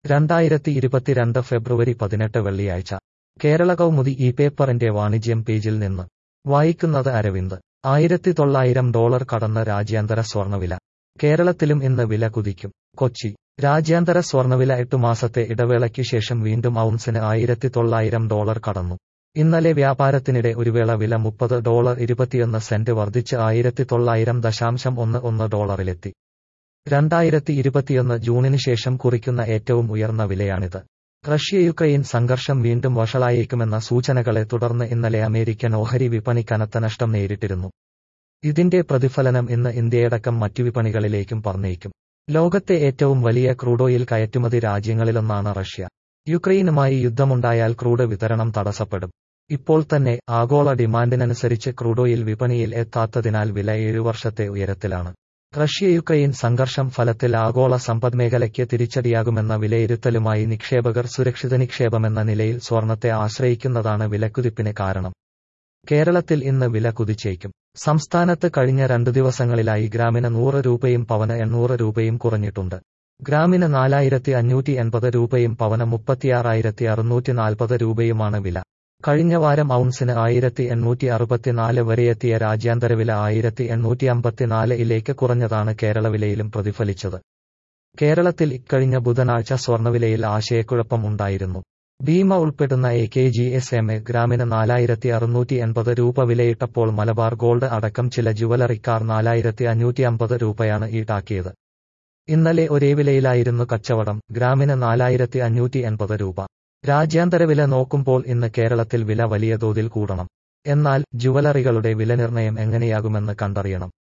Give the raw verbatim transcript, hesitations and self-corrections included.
രണ്ടായിരത്തി ഇരുപത്തിരണ്ട് ഫെബ്രുവരി പതിനെട്ട് വെള്ളിയാഴ്ച കേരള കൗമുദി ഈ പേപ്പറിന്റെ വാണിജ്യം പേജിൽ നിന്ന് വായിക്കുന്നത് അരവിന്ദ്. ആയിരത്തി തൊള്ളായിരം ഡോളർ കടന്ന് രാജ്യാന്തര സ്വർണ്ണവില. കേരളത്തിലും ഇന്ന് വില കുതിക്കും. കൊച്ചി. രാജ്യാന്തര സ്വർണ്ണവില എട്ടു മാസത്തെ ഇടവേളയ്ക്കു ശേഷം വീണ്ടും ഔൺസിന് ആയിരത്തി തൊള്ളായിരം ഡോളർ കടന്നു. ഇന്നലെ വ്യാപാരത്തിനിടെ ഒരുവേള വില മുപ്പത് ഡോളർ ഇരുപത്തിയൊന്ന് സെന്റ് വർദ്ധിച്ച് ആയിരത്തി തൊള്ളായിരം ദശാംശം ഒന്ന് ഒന്ന് ഡോളറിലെത്തി. രണ്ടായിരത്തി ഇരുപത്തിയൊന്ന് ജൂണിന് ശേഷം കുറിക്കുന്ന ഏറ്റവും ഉയർന്ന വിലയാണിത്. റഷ്യ യുക്രൈൻ സംഘർഷം വീണ്ടും വഷളായേക്കുമെന്ന സൂചനകളെ തുടർന്ന് ഇന്നലെ അമേരിക്കൻ ഓഹരി വിപണി കനത്ത നഷ്ടം നേരിട്ടിരുന്നു. ഇതിന്റെ പ്രതിഫലനം ഇന്ന് ഇന്ത്യയടക്കം മറ്റു വിപണികളിലേക്കും പർന്നേക്കും. ലോകത്തെ ഏറ്റവും വലിയ ക്രൂഡോയിൽ കയറ്റുമതി രാജ്യങ്ങളിലൊന്നാണ് റഷ്യ. യുക്രൈനുമായി യുദ്ധമുണ്ടായാൽ ക്രൂഡ് വിതരണം തടസ്സപ്പെടും. ഇപ്പോൾ തന്നെ ആഗോള ഡിമാൻഡിനനുസരിച്ച് ക്രൂഡോയിൽ വിപണിയിൽ എത്താത്തതിനാൽ വില ഏഴു വർഷത്തെ ഉയരത്തിലാണ്. റഷ്യ യുക്രൈൻ സംഘർഷം ഫലത്തിൽ ആഗോള സമ്പദ്മേഖലയ്ക്ക് തിരിച്ചടിയാകുമെന്ന വിലയിരുത്തലുമായി നിക്ഷേപകർ സുരക്ഷിത നിക്ഷേപമെന്ന നിലയിൽ സ്വർണത്തെ ആശ്രയിക്കുന്നതാണ് വിലക്കുതിപ്പിന് കാരണം. കേരളത്തിൽ ഇന്ന് വില കുതിച്ചേക്കും. സംസ്ഥാനത്ത് കഴിഞ്ഞ രണ്ടു ദിവസങ്ങളിലായി ഗ്രാമിന് നൂറ് രൂപയും പവന് എണ്ണൂറ് രൂപയും കുറഞ്ഞിട്ടുണ്ട്. ഗ്രാമിന് നാലായിരത്തി അഞ്ഞൂറ്റി എൺപത് രൂപയും പവന് മുപ്പത്തിയാറായിരത്തി അറുന്നൂറ്റി നാൽപ്പത് രൂപയുമാണ് വില. കഴിഞ്ഞ വാരം ഔൺസിന് ആയിരത്തി എണ്ണൂറ്റി അറുപത്തിനാല് വരെയെത്തിയ രാജ്യാന്തര വില ആയിരത്തി എണ്ണൂറ്റി അമ്പത്തിനാല് ഇലേക്ക് കുറഞ്ഞതാണ് കേരളവിലയിലും പ്രതിഫലിച്ചത്. കേരളത്തിൽ ഇക്കഴിഞ്ഞ ബുധനാഴ്ച സ്വർണ്ണവിലയിൽ ആശയക്കുഴപ്പം ഉണ്ടായിരുന്നു. ഭീമ ഉൾപ്പെടുന്ന A K G S M A ഗ്രാമിന് നാലായിരത്തി അറുന്നൂറ്റി എൺപത് രൂപ വിലയിട്ടപ്പോൾ മലബാർ ഗോൾഡ് അടക്കം ചില ജുവലറിക്കാർ നാലായിരത്തി അഞ്ഞൂറ്റി അമ്പത് രൂപയാണ് ഈടാക്കിയത്. ഇന്നലെ ഒരേ വിലയിലായിരുന്നു കച്ചവടം. ഗ്രാമിന് നാലായിരത്തി അഞ്ഞൂറ്റി എൺപത് രൂപ. രാജ്യാന്തര വില നോക്കുമ്പോൾ ഇന്ന് കേരളത്തിൽ വില വലിയ തോതിൽ കൂടണം. എന്നാൽ ജുവലറികളുടെ വിലനിർണ്ണയം എങ്ങനെയാകുമെന്ന് കണ്ടറിയണം.